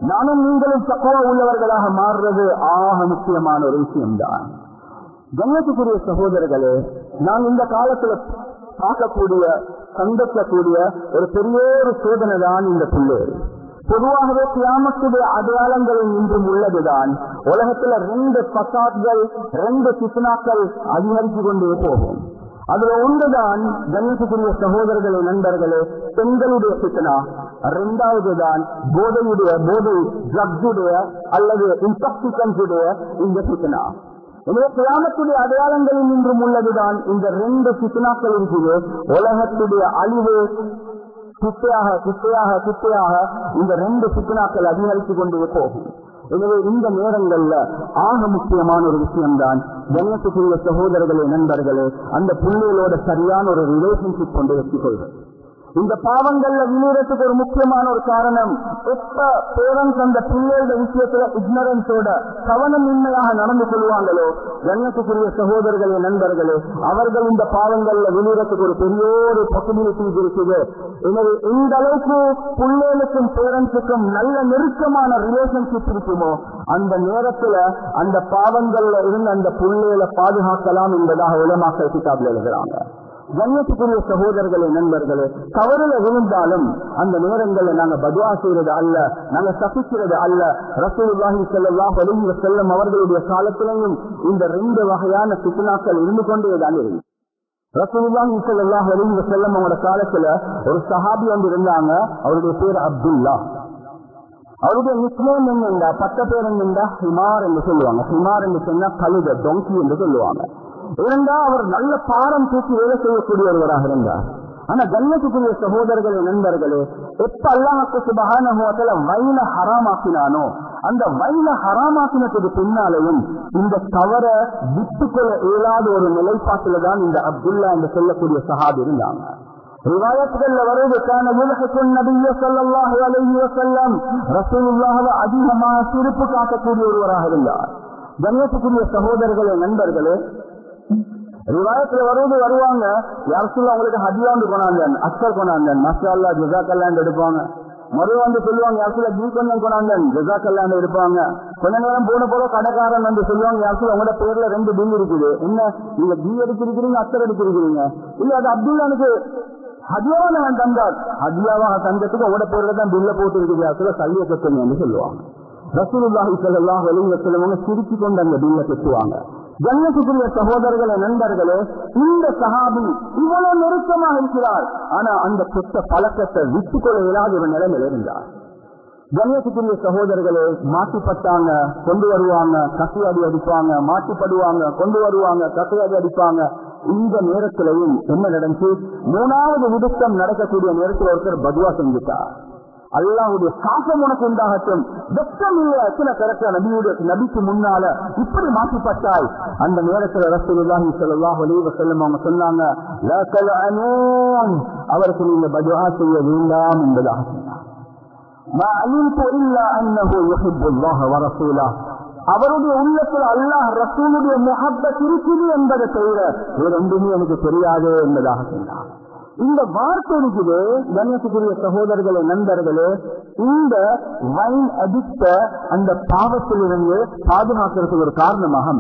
நானும் நீங்களும் தக்குவா உள்ளவர்களாக மாறுறது ஆக முக்கியமான ஒரு விஷயம்தான். கண்ணியத்துக்குரிய சகோதரர்களே, நான் இந்த காலத்துல பார்க்கக்கூடிய சந்திக்கக்கூடிய ஒரு பெரிய ஒரு சோதனை தான் இந்த பிள்ளைகள். பொதுவாகவே கியாமத்துடைய அடையாளங்களில் இன்றும் உள்ளதுதான் உலகத்துல ரெண்டு பசாத்கள், ரெண்டு பித்னாக்கள் அதிகரித்து கொண்டே போகும். அதுல ஒன்றுதான் கண்ணியத்துக்குரிய சகோதரர்களே, நண்பர்களே, பெண்களுடைய பித்னா. இரண்டாவதுதான் போதையுடைய போதை ட்ரக்ஸுடைய அல்லது இன்டாக்சிகன்ஸுடைய இந்த பித்னா. எனவே கியாமத்துடைய அடையாளங்களில் இன்றும் உள்ளதுதான் இந்த ரெண்டு பித்னாக்கள் இருக்குது. உலகத்துடைய அழிவு குட்டையாக குட்டையாக குட்டையாக இந்த ரெண்டு பித்னாக்கள் அதிகரித்துக் கொண்டே போகும். எனவே இந்த நேரங்கள்ல ஆக முக்கியமான ஒரு விஷயம்தான் கண்ணியத்துக்குரிய சகோதரர்களே, நண்பர்களே, அந்த பிள்ளைகளோட சரியான ஒரு ரிலேஷன்ஷிப் கொண்டு வச்சுக் கொள்வது. இந்த பாவங்கள்ல விழுறதுக்கு ஒரு முக்கியமான ஒரு காரணம், எப்ப பேரண்ட்ஸ் அந்த பிள்ளையோட விஷயத்துல இக்னரன்ஸோட கவனமின்மையாக நடந்து கொள்வாங்களோ, கண்ணியத்துக்குரிய சகோதரர்களே, நண்பர்களே, அவர்கள் இந்த பாவங்கள்ல விழுறதுக்கு ஒரு பெரிய ஒரு பாசிபிலிட்டிஸ் இருக்குது. எனவே இந்த அளவுக்கு பிள்ளைகளுக்கும் பேரண்ட்ஸுக்கும் நல்ல நெருக்கமான ரிலேஷன்ஷிப் இருக்குமோ, அந்த நேரத்துல அந்த பாவங்கள்ல இருந்து அந்த பிள்ளைகளை பாதுகாக்கலாம் என்பதாக உலமாக்கள் கிதாபில் எழுதுறாங்க. கண்ணியத்துக்குரிய சகோதரர்களே, நண்பர்களே, தவறுல விழுந்தாலும் அந்த நேரங்களில் நாங்க பதுவா செய்யறது அல்ல, நாங்க சபிக்கிறது அல்ல. ரசூலுல்லாஹி ஸல்லல்லாஹு அலைஹி வஸல்லம் அவர்களுடைய காலத்திலையும் இந்த ரெண்டு வகையான பித்னாக்கள் இருந்து கொண்டே தான் இருக்கு. ரசூலுல்லாஹி ஸல்லல்லாஹு அலைஹி வஸல்லம் அவரோட காலத்துல ஒரு சஹாபி வந்து இருந்தாங்க. அவருடைய பேர் அப்துல்லா. அவருடைய நிக்நேம் என்னண்டா, பட்ட பேர் என்னண்டா ஹிமார் என்று சொல்லுவாங்க. ஹிமார் என்று சொன்னா கழுத, டொங்கி என்று சொல்லுவாங்க. இருந்தா அவர் நல்ல பாரம் தூக்கி வேலை செய்யக்கூடிய ஒருவராக இருந்தார். ஆனா கண்ணியத்துக்குரிய சகோதரர்களே, நண்பர்களே, எப்ப அல்லாஹ்வுக்கு சுப்ஹானஹு வ தஆலா வைன ஹராமாக்கினானோ, அந்த வைன ஹராமாக்கினதுக்கு பின்னாலேயும் இந்த தவற விட்டுக்கொள்ள இயலாத ஒரு நிலைப்பாட்டில தான் இந்த அப்துல்லா என்று சொல்லக்கூடிய சஹாபி இருந்தாங்க. ரிவாயத்துகள்ல வருது, கான யுல்ஹிகுன் நபிய்ய ஸல்லல்லாஹு அலைஹி வஸல்லம், ரசூலுல்லாஹ்வை அதிகமாக சிரிப்பு காட்டக்கூடிய ஒருவராக இருந்தார். கண்ணியத்துக்குரிய சகோதரர்களே, நண்பர்களே, ரிவாயத்துல வருவது வருவாங்க, யாருக்குள்ள அவங்களுக்கு ஹதியா வந்து கொண்டாந்தன், அஸ்கர் கொண்டாந்தன், மாஷா அல்லாஹ் ஜஸாக்கல்லாஹ் எடுப்பாங்க. மறு வந்து சொல்லுவாங்க, யாருக்குள்ள கீ கொஞ்சம் கொண்டாந்தன், ஜஸாக்கல்லாஹ் எடுப்பாங்க. கொஞ்ச நேரம் போன போல கடைக்காரன் வந்து சொல்லுவாங்க, யாருக்குள்ள உங்களோட பேர்ல ரெண்டு பில் இருக்குது, என்ன நீங்க கீ எடுத்திருக்கிறீங்க, அஸ்கர் எடுத்திருக்கிறீங்க, இல்ல அது அப்துல்லானுக்கு ஹதியாவா நான் தந்தார், ஹதியாவாக தந்ததுக்கு உங்களோட பேர்ல தான் பில்ல போட்டு இருக்குது, யாருக்குள்ள சல்லிய கட்டுங்க சொல்லுவாங்க. ரசூலுல்லாஹி ஸல்லல்லாஹு அலைஹி வஸல்லம் சிரிச்சு கொண்டு அந்த பில்ல கட்டுவாங்க. கண்ணியத்துக்குரிய சகோதரர்களே, நண்பர்களே, இந்த சஹாபி இவ்வளவு நெருக்கமாக இருக்கிறார். ஆனா அந்த கெட்ட பழக்கத்தை விட்டுக்கொள்ள இயலாத ஒரு நிலைமையில் இருந்தார். கண்ணியத்துக்குரிய சகோதரர்களே, மாட்டிப்பட்டாங்க, கொண்டு வருவாங்க, கசையாடி அடிப்பாங்க, மாட்டிப்படுவாங்க, கொண்டு வருவாங்க, கசையாடி அடிப்பாங்க. இந்த நேரத்திலையும் என்ன நடந்துச்சு, மூணாவது விடுத்தம் நடக்கக்கூடிய நேரத்தில் ஒருத்தர் பதுவா செஞ்சுட்டார். அல்லாஹ்வுடைய சாபம் உனக்கு உண்டாகட்டும், வெட்கம் இல்லை, எத்தனை கரெக்டா நபியுடைய நபிக்கு முன்னால இப்படி மாற்றிப்பட்டாய். அந்த நேரத்தில் ரசூலுல்லாஹி ஸல்லல்லாஹு அலைஹி வஸல்லம் அவங்க சொன்னாங்க, லா தலஅனூன், அவருக்கு நீங்க பதுஆ செய்ய வேண்டாம் என்பதாக சொன்னார். மா அலிம்து இல்லா அன்னஹு யுஹிப்புல்லாஹ வ ரசூலஹு, அவருடைய உள்ளத்தில் அல்லாஹ் ரசூலுடைய முஹப்பத் இருக்குது என்பதை தவிர வேற ஒன்றுமே எனக்கு தெரியாது என்பதாக சொன்னார். இந்த வார்த்தை இருக்குது. கண்ணியத்துக்குரிய சகோதரர்களே, நண்பர்களே, இந்த வைன் அடித்த அந்த பாவத்திலிருந்து பாதுகாக்கிறதுக்கு ஒரு காரணமாக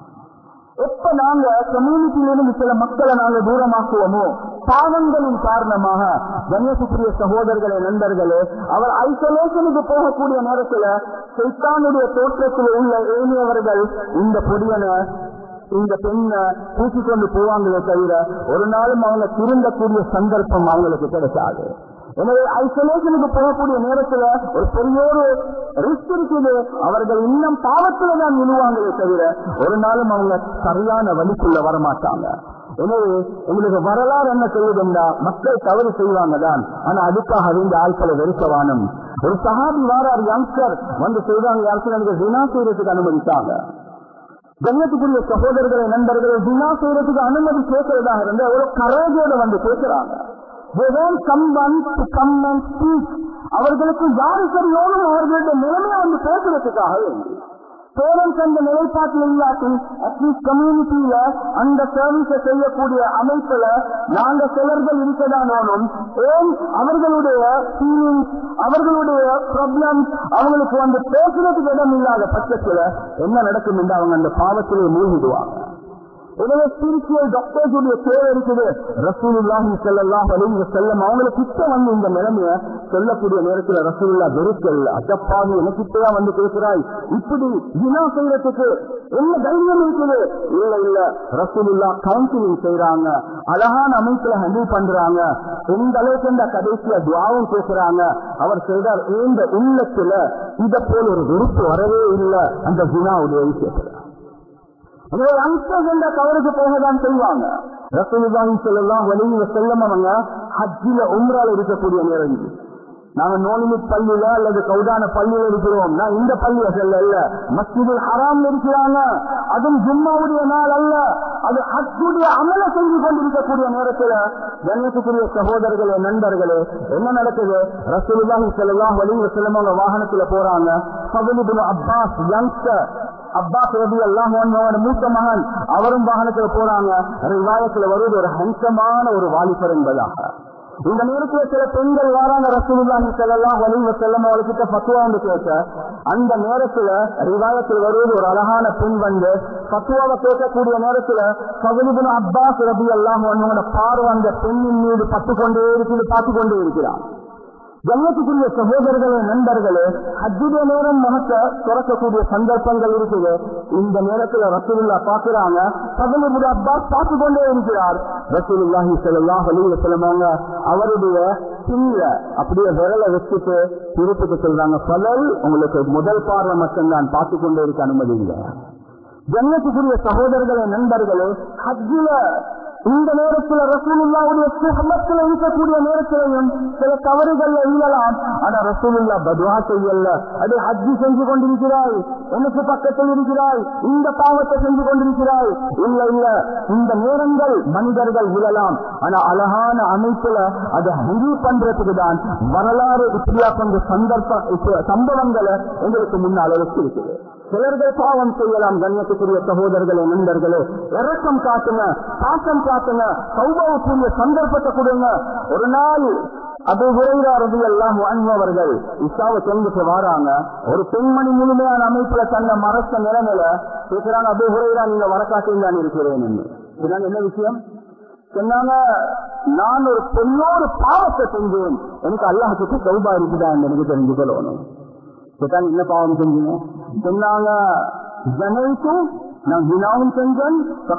எப்ப நாங்க கம்யூனிட்டியிலிருந்து சில மக்களை நாங்க தூரமாக்குவோமோ, பாவங்களின் காரணமாக கண்ணியத்துக்குரிய சகோதரர்களே, நண்பர்களே, அவர் ஐசோலேஷனுக்கு போகக்கூடிய நேரத்தில் சைத்தானுடைய தோற்றத்தில் உள்ள ஏனையவர்கள் இந்த பொடியனை இந்த பெண்ணை பூசிக்கொண்டு போவாங்களே தவிர ஒரு நாளும் அவங்க திருந்தக்கூடிய சந்தர்ப்பம் அவங்களுக்கு கிடைக்காது. எனவே ஐசோலேஷனுக்கு போகக்கூடிய நேரத்துல ஒரு பெரிய ஒரு ரிஸ்க் இருக்குது. அவர்கள் இன்னும் பாவத்துல தான் விழுவாங்களே தவிர ஒரு நாளும் அவங்க சரியான வழிக்குள்ள வரமாட்டாங்க. எனவே உங்களுக்கு வரலாறு என்ன சொல்லுதுண்டா, மக்கள் தவறு செய்வாங்க தான், ஆனா அதுக்காக இந்த ஆட்களை வெறுக்கவானும். ஒரு சஹாபி வாரார், யங்ஸ்டர் வந்து செய்தாங்க, யாருக்கும் எனக்கு ஜினா செய்யறதுக்கு அனுமதித்தாங்க. கண்ணியத்துக்குரிய சகோதரர்களை, நண்பர்களை, ஜினா செய்யறதுக்கு அனுமதி கேட்கறதாக இருந்து ஒரு கரேஜோட வந்து கேட்கிறாங்க. அவர்களுக்கு யாரு சரியோனும் அவர்களுடைய நிலைமையை வந்து பேசுறதுக்காக பேரண்ட்ஸ் அந்த நிலைப்பாட்டில் இல்லாட்டி அட்லீஸ்ட் கம்யூனிட்டியில அந்த சர்வீஸை செய்யக்கூடிய அமைப்புல நாங்க சிலர்கள் இருக்கதானோனும் ஏன் அவர்களுடைய ஃபீலிங்ஸ் அவர்களுடைய ப்ராப்ளம்ஸ் அவங்களுக்கு வந்து பேசுறதுக்கு இடம் இல்லாத பட்சத்துல என்ன நடக்கும் என்று அவங்க அந்த பாவத்திலே மூழ்கிடுவாங்க. எனவே ஸ்பிரிச்சுவல் டாக்டர்ஸ் உடைய தேவை இருக்குது. ரசூலுல்லாஹி ஸல்லல்லாஹு அலைஹி வஸல்லம் அவங்களுக்கு கிட்ட வந்து இந்த நிலைமைய சொல்லக்கூடிய நேரத்தில் ரசூலுல்லாஹ் வெறுக்கல்ல, அடப்பாவி எனக்கிட்டயா வந்து பேசுறாய், இப்படி ஜினா செய்யறதுக்கு என்ன தைரியம் இருக்குது? இல்ல இல்ல, ரசூலுல்லாஹ் கவுன்சிலிங் செய்யறாங்க, அழகான அமைப்புல ஹேண்டில் பண்றாங்க. எந்த அளவுக்கு இந்த கடைசியா துஆவும் பேசுறாங்க. அவர் சொல்றார், இந்த உள்ளத்துல இத போல ஒரு வெறுப்பு வரவே இல்லை அந்த ஜினாவுடைய விஷயத்துல. தவறுக்கு போகதான் செய்வாங்க. ரசூலுல்லாஹி ஸல்லல்லாஹு அலைஹி வஸல்லம் அவங்க ஹஜ்ஜில உம்ரால இருக்கக்கூடிய நேரம், நாங்க நோலிமிட் பள்ளியில அல்லது கௌதான பள்ளியில இருக்கிறோம். நான் இந்த பள்ளியில செல்ல அல்ல, மஸ்ஜிதுல் ஹராம்ல இருக்கிறாங்க. அதுவும் ஜும்மாவுடைய நாள் அல்ல, அது ஹஜ்ஜுடைய அமல செஞ்சு கொண்டிருக்கக்கூடிய நேரத்துல கண்ணியத்துக்குரிய சகோதரர்களே நண்பர்களே என்ன நடக்குது? ரசூலுல்லாஹி ஸல்லல்லாஹு அலைஹி வஸல்லம் அவங்க வாகனத்துல போறாங்க. Fadl ibn Abbas youngster Abbas ரலியல்லாஹு அன்ஹு மூத்த மகன், அவரும் வாகனத்துல போறாங்க. ரிவாயத்துல வருவது ஒரு ஹன்சமான ஒரு வாலிபர் என்பதாக. இந்த நேரத்தில் சில பெண்கள் வராங்க ரசூலுல்லாஹி ஸல்லல்லாஹு அலைஹி வஸல்லம் அவர்கிட்ட ஃபத்வா வந்து கேட்க. அந்த நேரத்துல ரிவாயத்தில் வருவது ஒரு அழகான பெண் வந்து ஃபத்வாவை கேட்கக்கூடிய நேரத்துல ஃபதுல் இப்னு அப்பாஸ் ரலியல்லாஹு அன்ஹுவோட பார்வை அந்த பெண்ணின் மீது பட்டுக்கொண்டே இருக்குது, பார்த்துக்கொண்டே இருக்கிறார். கண்ணியத்துக்குரிய சகோதரர்களே நண்பர்களே, ஹஜ்ஜுடைய நேரம் முகத்த திறக்கக்கூடிய சந்தர்ப்பங்கள் இருக்குது. இந்த நேரத்துல ரசூலுல்லாஹ் பார்க்கிறாங்க, ஃபதுல் இப்னு அப்பாஸ் பார்த்து கொண்டே இருக்கிறார். ரசூலுல்லாஹி ஸல்லல்லாஹு அலைஹி வஸல்லம் அவருடைய பின்ல அப்படியே விரலை வச்சுட்டு திருப்பிட்டு சொல்றாங்க, ஃபதுல் உங்களுக்கு முதல் பார்வை மட்டும்தான், பார்த்து கொண்டே இருக்க அனுமதி இல்லை. கண்ணியத்துக்குரிய சகோதரர்களே நண்பர்களே, ஹஜ்ஜில இந்த நேரத்தில் ரசூலுல்லாஹ்வுடைய சுஹபத்துல இருக்கக்கூடிய நேரத்திலையும் சில தவறுகள்ல இல்லலாம். ஆனா ரசூலுல்லாஹ் பதுவா செய்யல, அது ஹஜ்ஜி செஞ்சு கொண்டிருக்கிறாய், எனக்கு பக்கத்தில் இருக்கிறாய், இந்த பாவத்தை செஞ்சு கொண்டிருக்கிறாய். இல்ல இல்ல, இந்த நேரங்கள் மனிதர்கள் விழலாம், ஆனா அழகான அமைப்புல அதை ஹெண்டில் பண்றதுக்கு தான் வரலாறு இப்படியா கொஞ்சம் சந்தர்ப்ப சம்பவங்களை எங்களுக்கு முன்னால் இருக்குது. சிலர்கள் பாவம் செய்யலாம். கண்ணியத்துக்குரிய சகோதரர்களே நண்பர்களே, இறக்கம் காட்டுங்க, பாசம் காட்டுங்க, சௌபாவுக்குரிய சந்தர்ப்பத்தை கொடுங்க. ஒரு நாள் அபூ ஹுரைரா ரலியல்லாஹு அன்ஹு அவர்கள் இஷாவை தொழுதுட்டு வராங்க. ஒரு பெண்மணி முழுமையான அமைப்புல தன்னை மறைச்ச நிலைமையில கேட்கிறாங்க, அபூ ஹுரைரா நீங்க வரக்காட்டில் தான் இருக்கிறேன் என்று. என்ன விஷயம் சொன்னாங்க? நான் ஒரு பெண்ணோடு பாவத்தை செஞ்சேன், எனக்கு அல்லாஹ்வுக்கு தௌபா இருக்குதா என்று எனக்கு தெரிஞ்சு கொள்ளணும். என்ன பாவம் செஞ்சீங்க சொன்னாங்க? நான் வினாவும் செஞ்சேன்,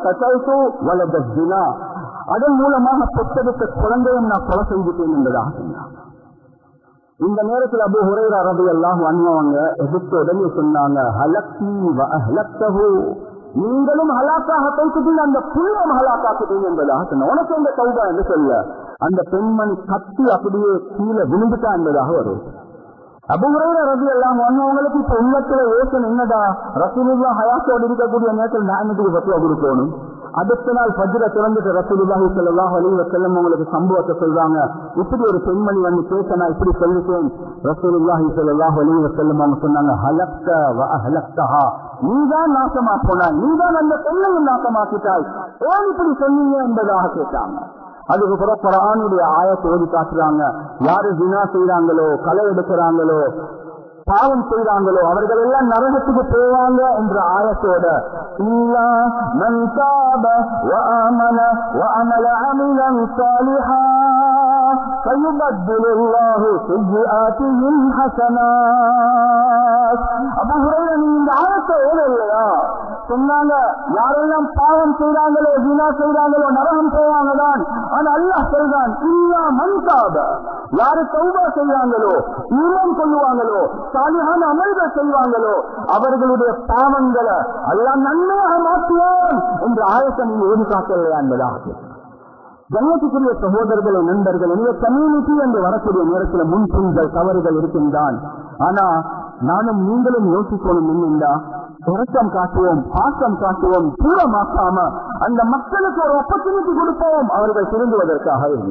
அதன் மூலமாக பெற்றெடுத்த குழந்தையும் நான் கொலை செஞ்சுட்டேன் என்பதாக சொன்னாங்க. இந்த நேரத்தில் அபூ ஹுரைரா ரலியல்லாஹு அன்ஹு அவங்க எதிர்த்து உடனே சொன்னாங்க, ஹலக்தி வ அஹ்லக்தஹு, நீங்களும் ஹலாக்காக பேசிட்டு அந்த புண்ணியம் ஹலாக்காக்குறீங்க என்பதாக சொன்ன. உனக்கு இந்த தௌபா என்று சொல்ல அந்த பெண்மணி கத்தி அப்படியே கீழே விழுந்துட்டா என்பதாக வருது. அபூ ஹுரைரா ரலியல்லாஹு அன்ஹு அவங்களுக்கு இப்ப உள்ளத்துல யோசனை என்னடா, ரசூலுல்லாஹ் ஹயாத்தோடு இருக்கக்கூடிய நேரத்தில் நாயகத்துக்கு ஃபத்வா கொடுக்கணும். அடுத்த நாள் ஃபஜ்ர திறந்துட்டு ரசூலுல்லாஹி ஸல்லல்லாஹு அலைஹி வஸல்லம் உங்களுக்கு சம்பவத்தை சொல்றாங்க. இப்படி ஒரு பெண்மணி வந்து பேச நான் இப்படி சொல்லிட்டேன். ரசூலுல்லாஹி ஸல்லல்லாஹு அலைஹி வஸல்லம் அவங்க சொன்னாங்க, ஹலக்த வ அஹ்லக்தஹா, நீதான் நாசமா போனாய், நீதான் அந்த பெண்ணையும் நாசமாக்கிட்டாய், ஏன் இப்படி சொன்னீங்க என்பதாக கேட்டாங்க. அதுக்கு பிறகு குர்ஆனுடைய ஆயத்தை ஓதி காட்டுறாங்க. யாரு ஜினா செய்யறாங்களோ, களை எடுக்கிறாங்களோ, பாவம் செய்யறாங்களோ அவர்கள் எல்லாம் நரகத்துக்கு போவாங்க என்ற ஆயத்தோட இல்லா மன் தாப வ ஆமன வ அமல அமலன் சாலிஹா ஃபயுபத்திலுல்லாஹு ஸய்யிஆத்திஹிம் ஹஸனாத். அபூ ஹுரைரா இந்த ஆயத்தை ஓதலையா சொன்னாங்க, யாரெல்லாம் பாவம் செய்யறாங்களோ, ஜினா செய்யறாங்களோ நரகம் போவாங்க தான். ஆனா அல்லாஹ் சொல்றான், இல்லா மன் தாப, யாரு தௌபா செய்யறாங்களோ, ஈமான் கொள்ளுவாங்களோ, சாலிஹான அமல்கள் செய்வாங்களோ அவர்களுடைய பாவங்களை அல்லாஹ் நன்மையாக மாற்றுவான் என்ற ஆயத்தை நீங்க ஓதி காட்டலையா என்பதாக. கண்ணியத்துக்குரிய சகோதரர்களே நண்பர்கள், இந்த கம்யூனிட்டி என்று வரக்கூடிய நேரத்தில் முன்பின்கள் தவறுகள் இருக்கின்றான். ஆனா நானும் நீங்களும் யோசிக்கணும், என்னென்றா இரக்கம் காட்டுவோம், பாசம் காட்டுவோம், தூரமாக்காம அந்த மக்களுக்கு ஒரு ஆப்பர்ச்சுனிட்டி கொடுப்போம் அவர்கள் திருந்துவதற்காக.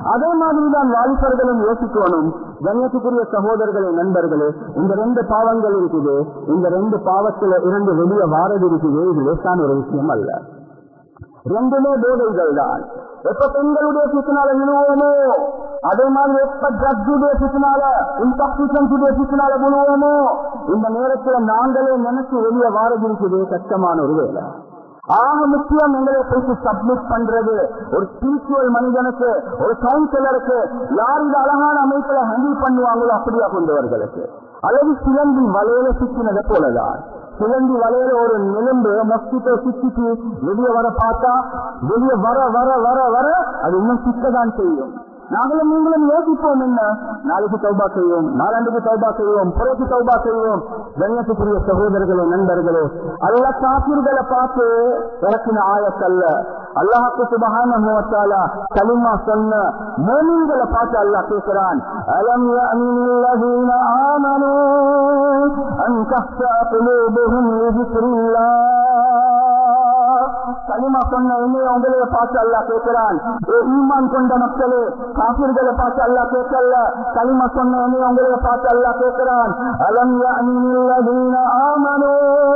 அதே மாதிரிதான் வாலிபர்களும் யோசிக்கணும். கண்ணியத்துக்குரிய சகோதரர்களே, நண்பர்களே, இந்த ரெண்டு பாவங்கள் இருக்குது. இந்த ரெண்டு பாவத்துல இருந்து வெளியே வாரது இருக்குது. இது லேசான ஒரு விஷயம் அல்ல. ரெண்டுமே போதைகள் தான். எப்ப பெண்களுடைய சிக்கனால விழுவோமோ, அதே மாதிரி எப்ப ட்ரக்ஸுடைய சிக்கனால, இன்டாக்சிகன்ஸுடைய சிக்கனால விழுவோமோ, இந்த நேரத்துல நாங்களே நினைச்சு வெளியே வாரது இருக்குது கஷ்டமான ஒரு வேலை. ஆக முக்கியம் எங்களை போயிட்டு சப்மிட் பண்றது. ஒரு ஸ்பிரிச்சுவல் மனிதனுக்கு, ஒரு கவுன்சிலருக்கு யார் இந்த அழகான அமைப்புல ஹேண்டில் பண்ணுவாங்களோ அப்படியா கொண்டவர்களுக்கு. அல்லது சிலந்தி வலையில சிக்கினதை போலதான். சிலந்தி வலையில ஒரு நிலம்பு மஸ்கிட்டோ சிக்கிட்டு வெளியே வர பார்த்தா, வெளியே வர வர வர வர அது இன்னும் சிக்கதான் செய்யும். நாங்களும் நீங்களும் யோசிப்போம், என்ன நாளைக்கு தௌபா செய்வோம், நாலாண்டுக்கு தௌபா செய்வோம், புறக்கு தௌபா செய்வோம். கண்ணியத்துக்குரிய சகோதரர்களே, நண்பர்களே, அல்லாஹ் காஃபிர்களை பார்த்து இறக்கின ஆயத்தல்ல. அல்லாஹ்வுக்கு சுப்ஹானஹு வ தஆலா கலிமா சொன்ன மூமின்களை பார்த்து அல்லாஹ் கேட்கிறான், அலம் யஅனில்லதீன ஆமனூ அன் தஹ்ஷா குலூபுஹும் லிذிக்ரில்லாஹ். கலிமா சொன்ன என்னைய உங்களைய பார்த்து அல்லாஹ் கேட்கிறான், ஈமான் கொண்ட மக்களே, காஃபிர்களை பார்த்து அல்லாஹ் கேட்கல. கலிமா சொன்ன என்னைய உங்களைய பார்த்து அல்லாஹ் கேட்கிறான், அலம் யஅனில்லதீன ஆமனூ,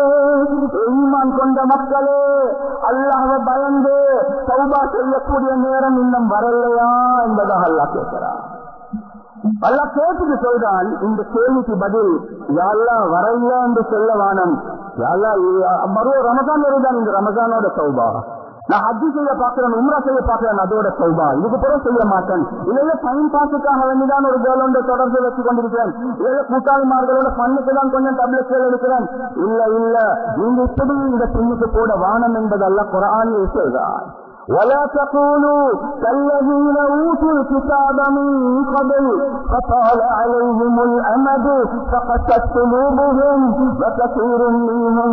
ஈமான் கொண்ட மக்களே, அல்லாஹ்வை பயந்து தௌபா செய்யக்கூடிய நேரம் இன்னும் வரலையா என்பதாக அல்லாஹ் கேட்கிறான். அல்லாஹ் கேட்டுட்டு சொல்றான், இந்த கேள்விக்கு பதில் யா அல்லாஹ் வரல என்று சொல்ல வானம். யா அல்லாஹ் மறு ரமஜான் வருதான், இந்த ரமஜானோட தௌபா. நான் ஹஜ்ஜி செய்ய பாக்குறேன், உம்ரா செய்ய பாக்குறேன், அதோட தௌபா. இதுக்கு பிறகு செய்ய மாட்டேன். இல்ல டைம் பாஸுக்காக வேண்டிதான் ஒரு கேர்ளோட தொடர்பு வச்சு கொண்டிருக்கிறேன். இல்ல கூட்டாளிமார்களோட பண்ணுக்கு தான் கொஞ்சம் டப்ளெட் எடுக்கிறேன். இல்ல இல்ல, நீங்க இப்படி இந்த பின்னுக்கு போட வானம் என்பதெல்லாம் குர்ஆனில் சொல்றான். ولا تقولوا كالذين اوتوا الكتاب من قبل فطال عليهم الامد فقست قلوبهم وكثير منهم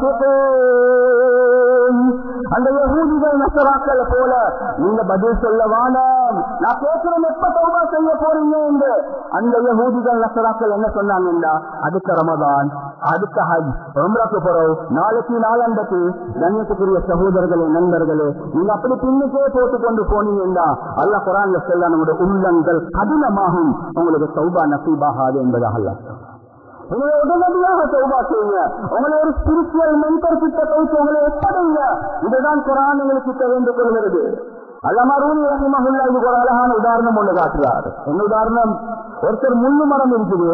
فاسقون. அந்த யஹூதிகள் நஸராக்கள் போல நீங்க பதில் சொல்ல வேண்டாம். நான் கேட்கிறேன், எப்ப தௌபா செய்ய போறீங்க என்று. அந்த யஹூதிகள் நஸராக்கள் என்ன சொன்னாங்கன்னா, அடுத்த ரமதான், அடுத்த ஹஜ், உம்ராக்கு போறோம், நாளைக்கு நாளாண்டக்கு. கண்ணியத்துக்குரிய சகோதரர்களே, நண்பர்களே, நீங்க அப்படி பின்னுக்கே போட்டு கொண்டு போனீங்கன்னா அல்லாஹ் குர்ஆன்ல சொல்ல, நம்முடைய உள்ளங்கள் கடினமாகும், உங்களுக்கு தௌபா நசீபாகாது என்பதாக அல்லாஹ். உங்களை உடனடியாக தௌபா செய்யுங்க. உங்களை ஒரு ஸ்பிரிச்சுவல் மென்டர் கிட்ட போயிட்டு உங்களை ஒப்படைங்க. இதுதான் குர்ஆன் உங்களுக்கு தெரிந்து கொள்கிறது. அல்லாமா ரூமி ரஹிமஹுல்லாஹ் இதுக்கு ஒரு அழகான உதாரணம் ஒன்று காட்டுறார். என்ன உதாரணம்? ஒருத்தர் முள்ளு மரம் இருக்குது,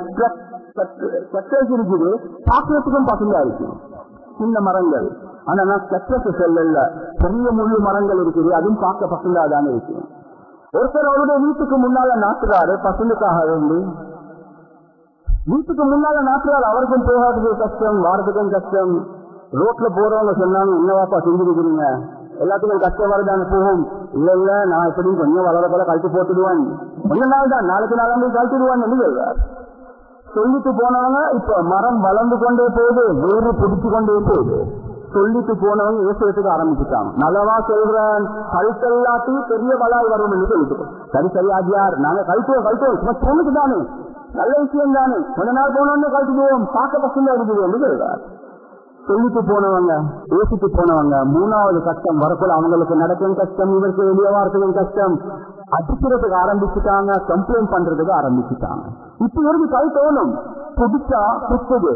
சட்டை இருக்குது, பாக்கிறதுக்கும் பசங்களா இருக்கு, சின்ன மரங்கள். ஆனா நான் சட்டத்தை சொல்லல, பெரிய முள்ளு மரங்கள் இருக்குது, அதுவும் பார்க்க பசங்களா தானே இருக்கு. ஒருத்தர் அவருடைய வீட்டுக்கு முன்னால நாட்டுறாரு, பசங்களுக்காக வேண்டி வீட்டுக்கு முன்னால நாட்டுறாரு. அவருக்கும் போகாதது கஷ்டம், வாரத்துக்கும் கஷ்டம். ரோட்ல போறவங்க சொன்னாங்க, என்னவாப்பா செஞ்சிருக்கிறீங்க, எல்லாத்துக்கும் கஷ்டம் வரதான போகும். இல்ல இல்ல, நான் எப்படியும் கொஞ்சம் வளர போல கழிச்சு போட்டுடுவான், கொஞ்ச நாள் தான், நாளைக்கு நாளாண்டு கழிச்சுடுவான் என்று சொல்றார். சொல்லிட்டு போனவங்க இப்ப மரம் வளர்ந்து கொண்டே போகுது, வேறு பிடிச்சு கொண்டே போகுது. சொல்லிட்டு போனவங்க யோசிக்கிறதுக்கு ஆரம்பிச்சுட்டாங்க. நல்லவா சொல்றேன், கழுத்தல்லாட்டி பெரிய பலாய் வரும் என்று சொல்லிட்டு, சரி சரி ஆஜியார், நாங்க கழுத்துவோம் கழுத்துவோம், சும்மா தோணுக்கு தானே, நல்ல விஷயம் தானே, கொஞ்ச நாள் போனோன்னு கழிச்சுடுவோம், பார்க்க பசங்க இருக்குது என்று சொல்றார். சொல்லிட்டு போனவங்க, யோசித்து போனவங்க, மூணாவது கஷ்டம் வரக்குள்ள அவங்களுக்கு நடக்கும் கஷ்டம், இவருக்கு வெளியே வாரத்துக்கும் கஷ்டம், அடிக்கிறதுக்கு ஆரம்பிச்சுட்டாங்க, கம்ப்ளைண்ட் பண்றதுக்கு ஆரம்பிச்சுட்டாங்க. இப்ப இருந்து கை தோணும், புடிச்சா புத்துது,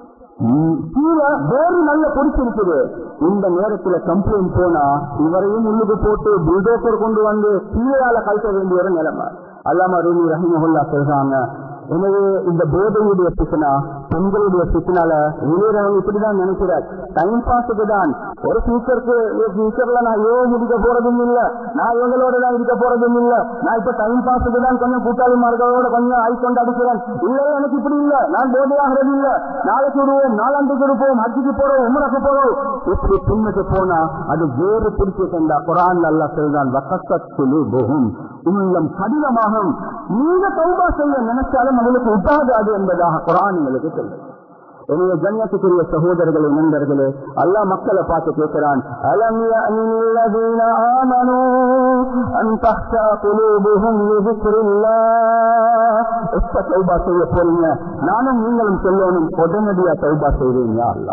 கீழே வேறு நல்ல பிடிச்சிருக்குது. இந்த நேரத்துல கம்ப்ளைண்ட் போனா இவரையும் உள்ளுக்கு போட்டு புல்டோசர் கொண்டு வந்து கீழால கழிக்க வேண்டிய ஒரு நிலைமை. அல்லாமா ரூமி ரஹிமஹுல்லாஹ் சொல்றாங்க, எனவே இந்த போதையுடைய பிசனா, பெண்களுடைய பிசனால விளையாடுறவங்க இப்படிதான் நினைக்கிறார், டைம் பாஸுக்கு தான். ஒரு ஃபியூச்சருக்கு ஃபியூச்சர்ல நான் ஏ இருக்க போறதும் இல்ல, நான் இவங்களோட தான் இருக்க போறதும் இல்ல, நான் இப்ப டைம் பாஸுக்கு தான் கொஞ்சம் கூட்டாளிமார்களோட கொஞ்சம் ஆய்கொண்டு அடிக்கிறேன். இல்ல எனக்கு இப்படி இல்ல, நான் போதையாகிறது இல்ல, நாளைக்கு விடுவோம், நாலாண்டுக்கு இருப்போம், ஹஜ்ஜுக்கு போறோம், உம்ரக்கு போறோம், இப்படி பின்னுக்கு போனா அது வேறு பிடிச்சு கொண்டா. குர்ஆன் அல்லாஹ் சொல்றான், வகஸத் குலூபுஹும், உள்ளம் கடினமாகும். நீங்க தௌபா செய்ய நினைச்சாலும் உங்களுக்கு உண்டாகாது என்பதாக குர்ஆன் உங்களுக்கு சொல்லுது. எனவே கண்ணியத்துக்குரிய சகோதரர்களே, நண்பர்களே, அல்லாஹ் மக்களை பார்த்து கேட்கிறான், அலம் யஅனில்லதீன ஆமனூ அன் தஹ்ஷா குலூபுஹும் லிذிக்ரில்லாஹ். எப்ப தௌபா செய்ய போறீங்க? நானும் நீங்களும் சொல்லணும், உடனடியா தௌபா செய்வீங்க. அல்லாஹ்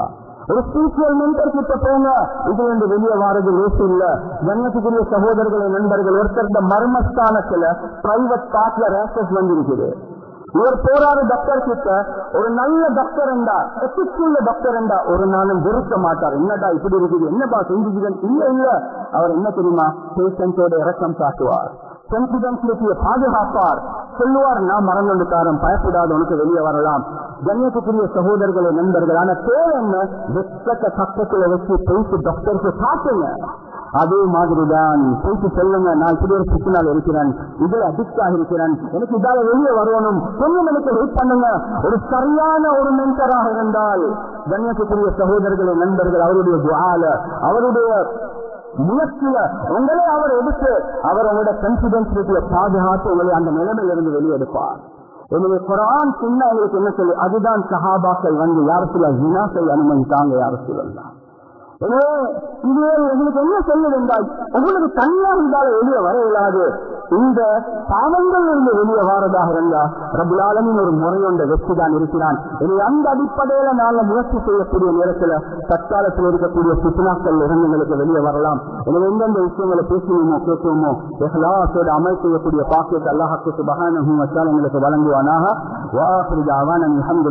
ஒரு ஸ்பிரிச்சுவல் மென்டர் கிட்ட போங்க. இது வந்து வெளியே வாரது லேசு இல்ல. கண்ணியத்துக்குரிய சகோதரர்களை நண்பர்கள், ஒருத்தர் மர்மஸ்தானத்துல பிரைவேட் பார்ட்ல ரேஷஸ் வந்திருக்குது. இவர் போறாரு டாக்டர் கிட்ட. ஒரு நல்ல டாக்டர் என்றா, எத்திக்ஸ் உள்ள டாக்டர் என்றா ஒரு நாளும் வெறுக்க மாட்டார். என்னடா இப்படி இருக்குது, என்னப்பா செஞ்சுக்கிறேன், இல்ல இல்ல. அவர் என்ன தெரியுமா, பேஷண்டோட இறக்கம் காட்டுவார், கான்பிடன்சிலிட்டியை பாதுகாப்பார், சொல்லுவார் நான் மறந்துட்டாரம், பயப்படாத, உனக்கு வெளியே வரலாம். கண்ணியத்துக்குரிய சகோதரர்களை நண்பர்கள், ஆனா தேவை என்ன, வெச்சக்க பக்கத்துல வச்சு பேசி டாக்டருக்கு காட்டுங்க. அதே மாதிரிதான் பேசி சொல்லுங்க, நான் இப்படி ஒரு சிக்கனால் இருக்கிறேன், இதுல அடிக்ட் இருக்கிறேன், எனக்கு இதால வெளியே வரணும், கொஞ்சம் எனக்கு ஹெல்ப் பண்ணுங்க. ஒரு சரியான ஒரு மென்டராக இருந்தால் கண்ணியத்துக்குரிய சகோதரர்களை நண்பர்கள், அவருடைய துஆல, அவருடைய முயற்சியில உங்களே அவர் எடுத்து அவர் உங்களோட கான்பிடன்சிலிட்டியை பாதுகாத்து உங்களை அந்த நிலைமையிலிருந்து வெளியெடுப்பார். என்னுடைய குர்ஆன் சின்ன எங்களுக்கு என்ன சொல்லு, அதுதான் சஹாபாக்கள் வந்து யார் சில ஜினாசை அனுமதித்தாங்க, யார் சொல்லலாம். எனவே இது எங்களுக்கு என்ன சொல்லுது என்றால், உங்களுக்கு தனியா இருந்தாலும் வெளியே வர இயலாது. இந்த பாவங்கள் இருந்து வெளியே வாரதாக இருந்தா ரப்பல் ஆலமீன் ஒரு முறையொண்ட வெற்றிதான் இருக்கிறான். எனவே அந்த அடிப்படையில நாங்கள் முயற்சி செய்யக்கூடிய நேரத்தில் தற்காலத்தில் இருக்கக்கூடிய சுற்றுலாக்கள் இருந்து எங்களுக்கு வெளியே வரலாம். எனவே எந்தெந்த விஷயங்களை பேசுவோமோ கேட்போமோ இஹ்லாஸோடு அமல் செய்யக்கூடிய பாக்கியத்தை அல்லாஹ் சுப்ஹானஹு வ தஆலா எங்களுக்கு வழங்குவானாக. வ ஆகிரு தஅவானா